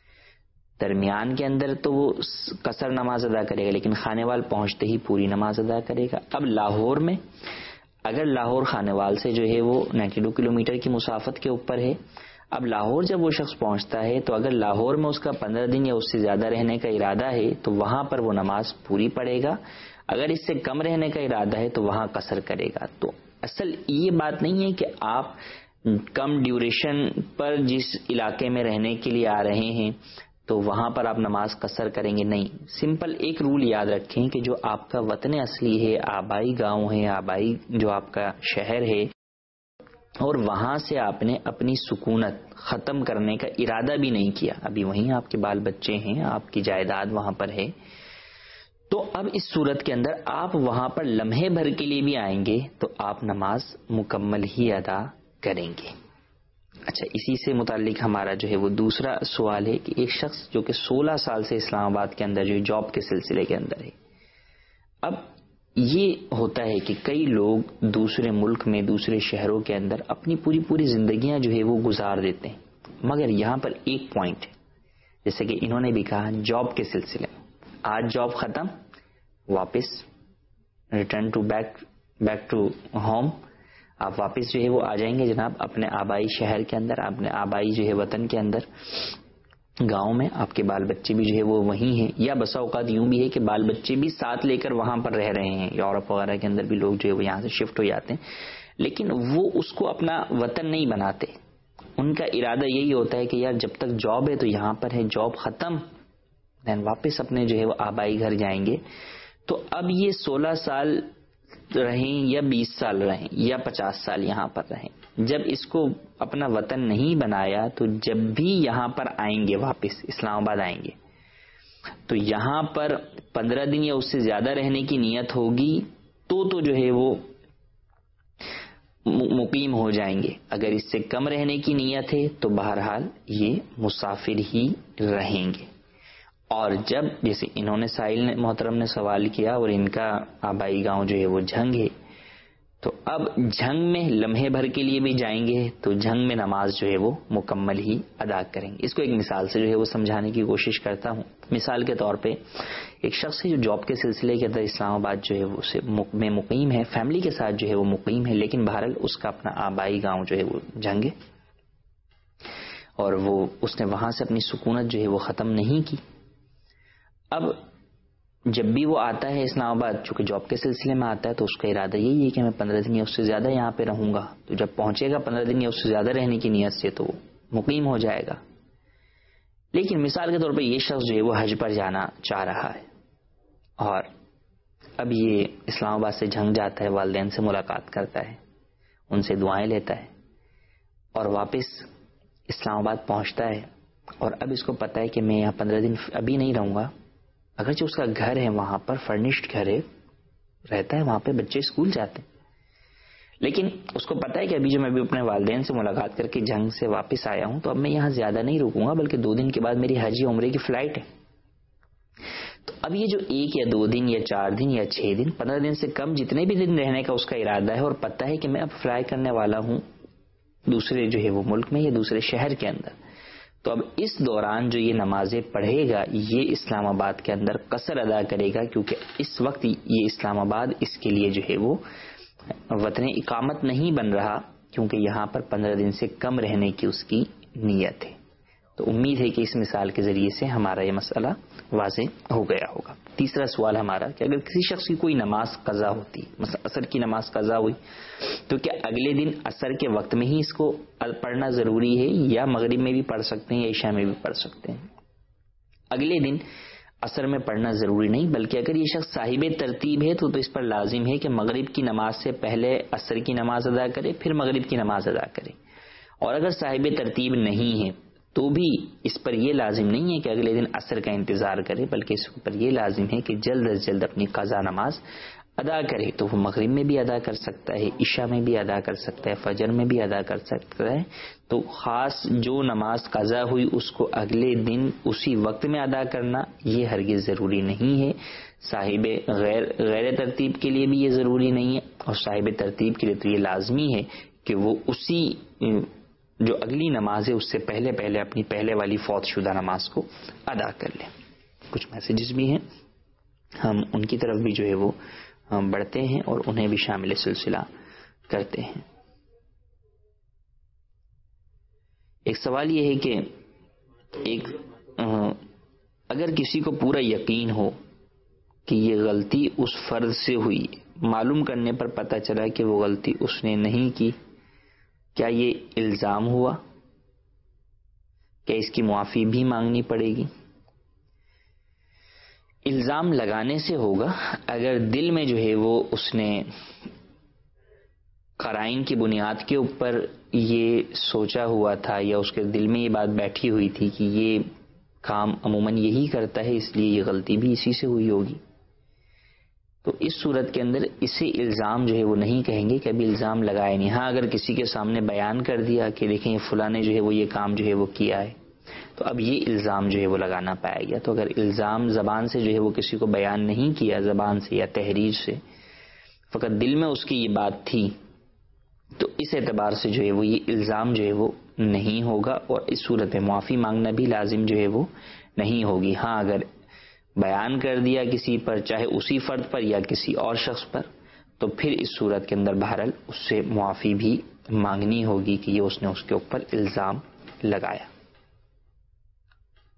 درمیان کے اندر تو وہ قصر نماز ادا کرے گا لیکن خانے وال پہنچتے ہی پوری نماز ادا کرے گا۔ اب لاہور میں اگر لاہور خانے وال سے جو ہے وہ نائنٹی ٹو کلو میٹر کی مسافت کے اوپر ہے، اب لاہور جب وہ شخص پہنچتا ہے تو اگر لاہور میں اس کا پندرہ دن یا اس سے زیادہ رہنے کا ارادہ ہے تو وہاں پر وہ نماز پوری پڑھے گا، اگر اس سے کم رہنے کا ارادہ ہے تو وہاں قصر کرے گا۔ تو اصل یہ بات نہیں ہے کہ آپ کم ڈیوریشن پر جس علاقے میں رہنے کے لیے آ رہے ہیں تو وہاں پر آپ نماز قصر کریں گے، نہیں، سمپل ایک رول یاد رکھیں کہ جو آپ کا وطن اصلی ہے، آبائی گاؤں ہے، آبائی جو آپ کا شہر ہے، اور وہاں سے آپ نے اپنی سکونت ختم کرنے کا ارادہ بھی نہیں کیا، ابھی وہیں آپ کے بال بچے ہیں، آپ کی جائیداد وہاں پر ہے، تو اب اس صورت کے اندر آپ وہاں پر لمحے بھر کے لیے بھی آئیں گے تو آپ نماز مکمل ہی ادا کریں گے۔ اچھا، اسی سے متعلق ہمارا جو ہے وہ دوسرا سوال ہے کہ ایک شخص جو کہ سولہ سال سے اسلام آباد کے اندر جو جاب کے سلسلے کے اندر ہے، اب یہ ہوتا ہے کہ کئی لوگ دوسرے ملک میں دوسرے شہروں کے اندر اپنی پوری پوری زندگیاں جو ہے وہ گزار دیتے ہیں، مگر یہاں پر ایک پوائنٹ ہے، جیسے کہ انہوں نے بھی کہا جاب کے سلسلے میں، آج جاب ختم، واپس return to back back to home, آپ واپس جو ہے وہ آ جائیں گے جناب اپنے آبائی شہر کے اندر، اپنے آبائی جو ہے وطن کے اندر، گاؤں میں آپ کے بال بچے بھی جو ہے وہ وہیں ہیں، یا بسا اوقات یوں بھی ہے کہ بال بچے بھی ساتھ لے کر وہاں پر رہ رہے ہیں، یورپ وغیرہ کے اندر بھی لوگ جو ہے وہ یہاں سے شفٹ ہو جاتے ہیں، لیکن وہ اس کو اپنا وطن نہیں بناتے. ان کا ارادہ یہی ہوتا ہے کہ یار جب تک جاب ہے تو یہاں پر ہے، جاب ختم دین واپس اپنے جو ہے وہ آبائی گھر جائیں گے. تو اب یہ سولہ سال رہیں یا بیس سال رہیں یا پچاس سال یہاں پر رہیں، جب اس کو اپنا وطن نہیں بنایا تو جب بھی یہاں پر آئیں گے، واپس اسلام آباد آئیں گے، تو یہاں پر پندرہ دن یا اس سے زیادہ رہنے کی نیت ہوگی تو تو جو ہے وہ مقیم ہو جائیں گے. اگر اس سے کم رہنے کی نیت ہے تو بہرحال یہ مسافر ہی رہیں گے. اور جب جیسے انہوں نے سائل محترم نے سوال کیا اور ان کا آبائی گاؤں جو ہے وہ جھنگ ہے، تو اب جھنگ میں لمحے بھر کے لیے بھی جائیں گے تو جھنگ میں نماز جو ہے وہ مکمل ہی ادا کریں گے. اس کو ایک مثال سے جو ہے وہ سمجھانے کی کوشش کرتا ہوں. مثال کے طور پہ ایک شخص ہے جو جاب کے سلسلے کے اندر اسلام آباد جو ہے وہ میں مقیم ہے، فیملی کے ساتھ جو ہے وہ مقیم ہے، لیکن بہرحال اس کا اپنا آبائی گاؤں جو ہے وہ جھنگ ہے اور وہ اس نے وہاں سے اپنی سکونت جو ہے وہ ختم نہیں کی. اب جب بھی وہ آتا ہے اسلام آباد، چونکہ جاب کے سلسلے میں آتا ہے، تو اس کا ارادہ یہی ہے کہ میں پندرہ دن یا اس سے زیادہ یہاں پہ رہوں گا. تو جب پہنچے گا پندرہ دن یا اس سے زیادہ رہنے کی نیت سے تو مقیم ہو جائے گا. لیکن مثال کے طور پہ یہ شخص جو ہے وہ حج پر جانا چاہ رہا ہے اور اب یہ اسلام آباد سے جھنگ جاتا ہے، والدین سے ملاقات کرتا ہے، ان سے دعائیں لیتا ہے اور واپس اسلام آباد پہنچتا ہے. اور اب اس کو پتا ہے کہ میں یہاں پندرہ دن ابھی نہیں رہوں گا، اگرچہ اس کا گھر ہے وہاں پر، فرنشڈ گھر ہے، رہتا ہے وہاں پہ، بچے اسکول جاتے ہیں، لیکن اس کو پتا ہے کہ ابھی جو میں بھی اپنے والدین سے ملاقات کر کے جنگ سے واپس آیا ہوں تو اب میں یہاں زیادہ نہیں رکوں گا، بلکہ دو دن کے بعد میری حج یا عمرے کی فلائٹ ہے. تو اب یہ جو ایک یا دو دن یا چار دن یا چھ دن پندرہ دن سے کم جتنے بھی دن رہنے کا اس کا ارادہ ہے، اور پتا ہے کہ میں اب فلائی کرنے والا ہوں دوسرے جو ہے وہ ملک میں یا دوسرے شہر کے اندر، تو اب اس دوران جو یہ نمازیں پڑھے گا یہ اسلام آباد کے اندر قصر ادا کرے گا، کیونکہ اس وقت یہ اسلام آباد اس کے لیے جو ہے وہ وطن اقامت نہیں بن رہا، کیونکہ یہاں پر پندرہ دن سے کم رہنے کی اس کی نیت ہے. تو امید ہے کہ اس مثال کے ذریعے سے ہمارا یہ مسئلہ واضح ہو گیا ہوگا. تیسرا سوال ہمارا کہ اگر کسی شخص کی کوئی نماز قضا ہوتی، مثلا عصر کی نماز قضا ہوئی، تو کیا اگلے دن عصر کے وقت میں ہی اس کو پڑھنا ضروری ہے یا مغرب میں بھی پڑھ سکتے ہیں یا عشاء میں بھی پڑھ سکتے ہیں؟ اگلے دن عصر میں پڑھنا ضروری نہیں، بلکہ اگر یہ شخص صاحب ترتیب ہے تو, تو اس پر لازم ہے کہ مغرب کی نماز سے پہلے عصر کی نماز ادا کرے، پھر مغرب کی نماز ادا کرے. اور اگر صاحب ترتیب نہیں ہے تو بھی اس پر یہ لازم نہیں ہے کہ اگلے دن عصر کا انتظار کرے، بلکہ اس پر یہ لازم ہے کہ جلد از جلد اپنی قضا نماز ادا کرے. تو وہ مغرب میں بھی ادا کر سکتا ہے، عشاء میں بھی ادا کر سکتا ہے، فجر میں بھی ادا کر سکتا ہے. تو خاص جو نماز قضا ہوئی اس کو اگلے دن اسی وقت میں ادا کرنا یہ ہرگز ضروری نہیں ہے. صاحب غیر غیر ترتیب کے لیے بھی یہ ضروری نہیں ہے، اور صاحب ترتیب کے لیے تو یہ لازمی ہے کہ وہ اسی جو اگلی نماز ہے اس سے پہلے پہلے اپنی پہلے والی فوت شدہ نماز کو ادا کر لیں. کچھ میسیجز بھی ہیں، ہم ان کی طرف بھی جو ہے وہ بڑھتے ہیں اور انہیں بھی شامل سلسلہ کرتے ہیں. ایک سوال یہ ہے کہ ایک اگر کسی کو پورا یقین ہو کہ یہ غلطی اس فرد سے ہوئی، معلوم کرنے پر پتہ چلا کہ وہ غلطی اس نے نہیں کی، کیا یہ الزام ہوا؟ کیا اس کی معافی بھی مانگنی پڑے گی؟ الزام لگانے سے ہوگا اگر دل میں جو ہے وہ اس نے قرائن کی بنیاد کے اوپر یہ سوچا ہوا تھا یا اس کے دل میں یہ بات بیٹھی ہوئی تھی کہ یہ کام عموماً یہی کرتا ہے اس لیے یہ غلطی بھی اسی سے ہوئی ہوگی، تو اس صورت کے اندر اسے الزام جو ہے وہ نہیں کہیں گے کہ ابھی الزام لگائے نہیں. ہاں اگر کسی کے سامنے بیان کر دیا کہ دیکھیں یہ فلاں نے جو ہے وہ یہ کام جو ہے وہ کیا ہے، تو اب یہ الزام جو ہے وہ لگانا پائے گا. تو اگر الزام زبان سے جو ہے وہ کسی کو بیان نہیں کیا، زبان سے یا تحریر سے، فقط دل میں اس کی یہ بات تھی، تو اس اعتبار سے جو ہے وہ یہ الزام جو ہے وہ نہیں ہوگا، اور اس صورت میں معافی مانگنا بھی لازم جو ہے وہ نہیں ہوگی. ہاں اگر بیان کر دیا کسی پر، چاہے اسی فرد پر یا کسی اور شخص پر، تو پھر اس صورت کے اندر بہرحال اس سے معافی بھی مانگنی ہوگی کہ یہ اس نے اس کے اوپر الزام لگایا.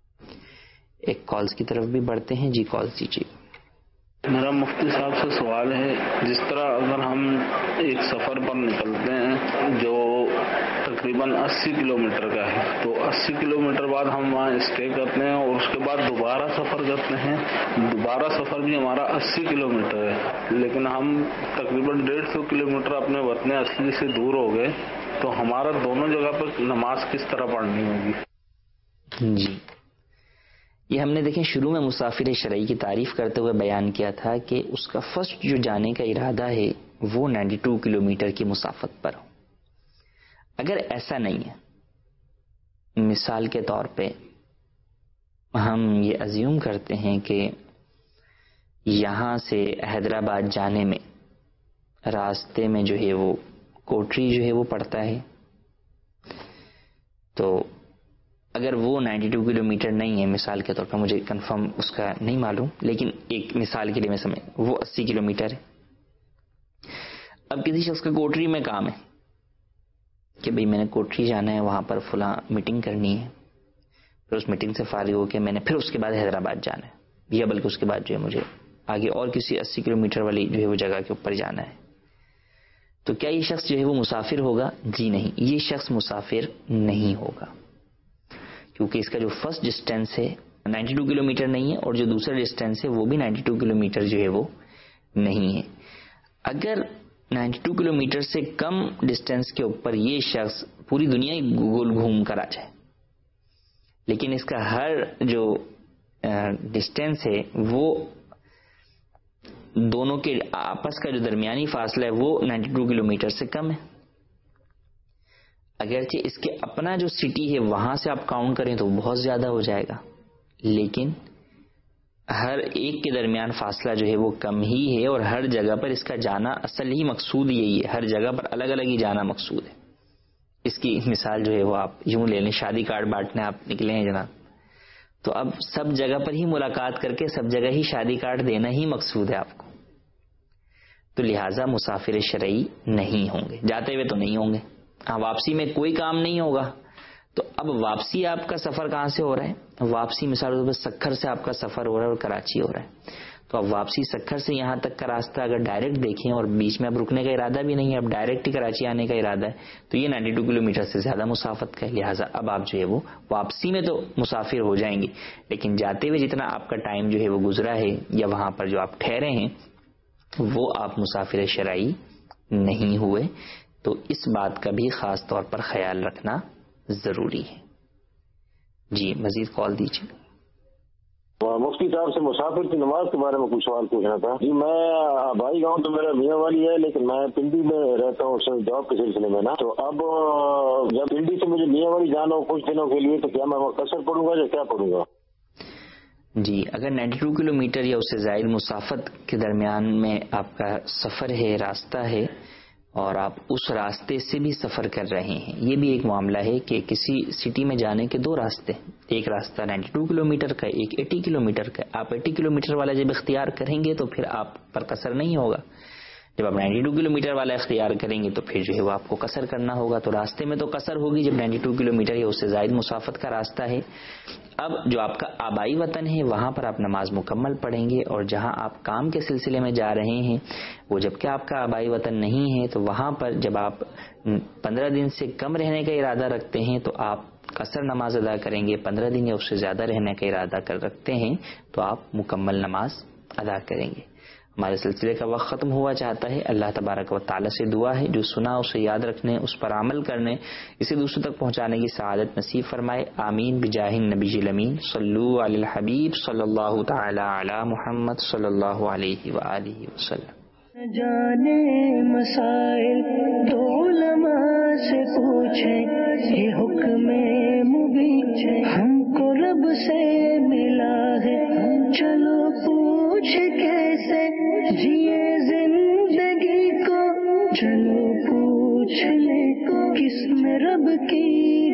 ایک کالز کی طرف بھی بڑھتے ہیں. جی کال دیجیے. میرا مفتی صاحب سے سوال ہے، جس طرح اگر ہم ایک سفر پر نکلتے ہیں جو تقریباً اسی کلومیٹر کا ہے، تو اسی کلومیٹر بعد ہم وہاں اسٹے کرتے ہیں اور اس کے بعد دوبارہ سفر کرتے ہیں. دوبارہ سفر بھی ہمارا اسی کلومیٹر ہے، لیکن ہم تقریباً ڈیڑھ سو کلومیٹر اپنے وطن اصلی سے دور ہو گئے، تو ہمارا دونوں جگہ پر نماز کس طرح پڑھنی ہوگی؟ جی یہ ہم نے دیکھیں شروع میں مسافر شرعی کی تعریف کرتے ہوئے بیان کیا تھا کہ اس کا فرسٹ جو جانے کا ارادہ ہے وہ نائنٹی ٹو کلومیٹر کی مسافت پر ہو. اگر ایسا نہیں ہے، مثال کے طور پہ ہم یہ ازیوم کرتے ہیں کہ یہاں سے حیدرآباد جانے میں راستے میں جو ہے وہ کوٹری جو ہے وہ پڑتا ہے، تو اگر وہ نائنٹی ٹو کلومیٹر نہیں ہے، مثال کے طور پر مجھے کنفرم اس کا نہیں معلوم، لیکن ایک مثال کے لیے میں سمجھ وہ اسی کلومیٹر ہے. اب کسی شخص کا کوٹری میں کام ہے کہ بھئی میں نے کوٹری جانا ہے، وہاں پر فلاں میٹنگ کرنی ہے، پھر اس میٹنگ سے فارغ ہو کے میں نے پھر اس کے بعد حیدرآباد جانا ہے، یا بلکہ اس کے بعد جو ہے مجھے آگے اور کسی اسی کلومیٹر والی جو ہے وہ جگہ کے اوپر جانا ہے. تو کیا یہ شخص جو ہے وہ مسافر ہوگا؟ جی نہیں، یہ شخص مسافر نہیں ہوگا، کیونکہ اس کا جو فرسٹ ڈسٹینس ہے نائنٹی ٹو کلومیٹر نہیں ہے، اور جو دوسرا ڈسٹینس ہے وہ بھی نائنٹی ٹو کلومیٹر جو ہے وہ نہیں ہے. اگر نائنٹی ٹو کلومیٹر سے کم ڈسٹینس کے اوپر یہ شخص پوری دنیا ہی گول گھوم کر آ جائے، لیکن اس کا ہر جو ڈسٹینس ہے وہ دونوں کے آپس کا جو درمیانی فاصلہ ہے وہ نائنٹی ٹو کلومیٹر سے کم ہے، اگرچہ اس کے اپنا جو سٹی ہے وہاں سے آپ کاؤنٹ کریں تو بہت زیادہ ہو جائے گا، لیکن ہر ایک کے درمیان فاصلہ جو ہے وہ کم ہی ہے، اور ہر جگہ پر اس کا جانا اصل ہی مقصود یہی ہے، ہر جگہ پر الگ الگ ہی جانا مقصود ہے. اس کی مثال جو ہے وہ آپ یوں لے لیں، شادی کارڈ بانٹنے آپ نکلے ہیں جناب، تو اب سب جگہ پر ہی ملاقات کر کے سب جگہ ہی شادی کارڈ دینا ہی مقصود ہے آپ کو، تو لہٰذا مسافر شرعی نہیں ہوں گے، جاتے ہوئے تو نہیں ہوں گے. ہاں واپسی میں کوئی کام نہیں ہوگا، تو اب واپسی آپ کا سفر کہاں سے ہو رہا ہے؟ واپسی مثال کے طور پر سکھر سے آپ کا سفر ہو رہا ہے اور کراچی ہو رہا ہے، تو اب واپسی سکھر سے یہاں تک کا راستہ اگر ڈائریکٹ دیکھیں اور بیچ میں اب رکنے کا ارادہ بھی نہیں ہے، اب ڈائریکٹ ہی کراچی آنے کا ارادہ ہے، تو یہ نائنٹی ٹو کلومیٹر سے زیادہ مسافت کا ہے. لہٰذا اب آپ جو ہے وہ واپسی میں تو مسافر ہو جائیں گے، لیکن جاتے ہوئے جتنا آپ کا ٹائم جو ہے وہ گزرا ہے یا وہاں پر جو آپ ٹھہرے ہیں وہ آپ مسافر شرعی نہیں ہوئے. تو اس بات کا بھی خاص طور پر خیال رکھنا ضروری ہے. جی مزید کال دیجیے. مفتی صاحب سے مسافر کی نماز کے بارے میں کچھ سوال پوچھنا تھا. جی میں آبائی گاؤں تو میرا میاں والی ہے، لیکن میں پنڈی میں رہتا ہوں جاب کے سلسلے میں نا، تو اب جب پنڈی سے مجھے میاں والی جانا ہو کچھ دنوں کے لیے، تو کیا میں قصر پڑوں گا یا کیا پڑوں گا؟ جی اگر نائنٹی ٹو کلومیٹر یا اس سے زائد مسافت کے درمیان میں آپ کا سفر ہے، راستہ ہے، اور آپ اس راستے سے بھی سفر کر رہے ہیں، یہ بھی ایک معاملہ ہے کہ کسی سٹی میں جانے کے دو راستے، ایک راستہ نائنٹی ٹو کلومیٹر کا، ایک ایٹی کلومیٹر کا. آپ ایٹی کلومیٹر والا جب اختیار کریں گے تو پھر آپ پر قصر نہیں ہوگا، جب آپ نائنٹی ٹو کلومیٹر والا اختیار کریں گے تو پھر جو ہے وہ آپ کو قصر کرنا ہوگا. تو راستے میں تو قصر ہوگی جب نائنٹی ٹو کلومیٹر یا اس سے زائد مسافت کا راستہ ہے. اب جو آپ کا آبائی وطن ہے وہاں پر آپ نماز مکمل پڑھیں گے، اور جہاں آپ کام کے سلسلے میں جا رہے ہیں وہ جب کہ آپ کا آبائی وطن نہیں ہے، تو وہاں پر جب آپ پندرہ دن سے کم رہنے کا ارادہ رکھتے ہیں تو آپ قصر نماز ادا کریں گے. پندرہ دن یا اس سے زیادہ رہنے کا ارادہ کر رکھتے ہیں تو آپ مکمل نماز ادا کریں گے. ہمارے سلسلے کا وقت ختم ہوا چاہتا ہے. اللہ تبارک و تعالی سے دعا ہے جو سنا اسے یاد رکھنے، اس پر عمل کرنے، اسے دوسروں تک پہنچانے کی سعادت نصیب فرمائے. آمین بجاہ النبی الامین. صلو علی الحبیب صلی اللہ تعالی علی محمد صلی اللہ علیہ وآلہ وسلم. جانے مسائل تو علماء سے پوچھیں، یہ حکم مبین ہم کو رب سے ملا ہے. چلو پوچھ کیسے جیے زندگی کو، چلو پوچھ لے کس میں رب کی